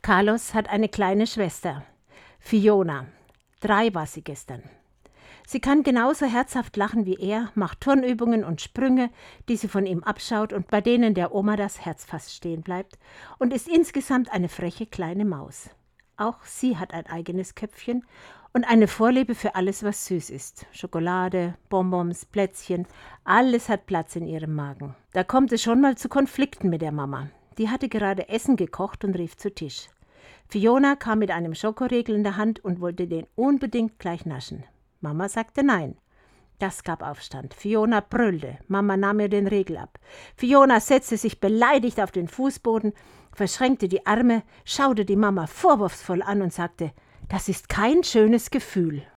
Carlos hat eine kleine Schwester, Fiona. 3 war sie gestern. Sie kann genauso herzhaft lachen wie er, macht Turnübungen und Sprünge, die sie von ihm abschaut und bei denen der Oma das Herz fast stehen bleibt, und ist insgesamt eine freche kleine Maus. Auch sie hat ein eigenes Köpfchen und eine Vorliebe für alles, was süß ist. Schokolade, Bonbons, Plätzchen, alles hat Platz in ihrem Magen. Da kommt es schon mal zu Konflikten mit der Mama. Die hatte gerade Essen gekocht und rief zu Tisch. Fiona kam mit einem Schokoriegel in der Hand und wollte den unbedingt gleich naschen. Mama sagte nein. Das gab Aufstand. Fiona brüllte. Mama nahm ihr den Riegel ab. Fiona setzte sich beleidigt auf den Fußboden, verschränkte die Arme, schaute die Mama vorwurfsvoll an und sagte: Das ist kein schönes Gefühl.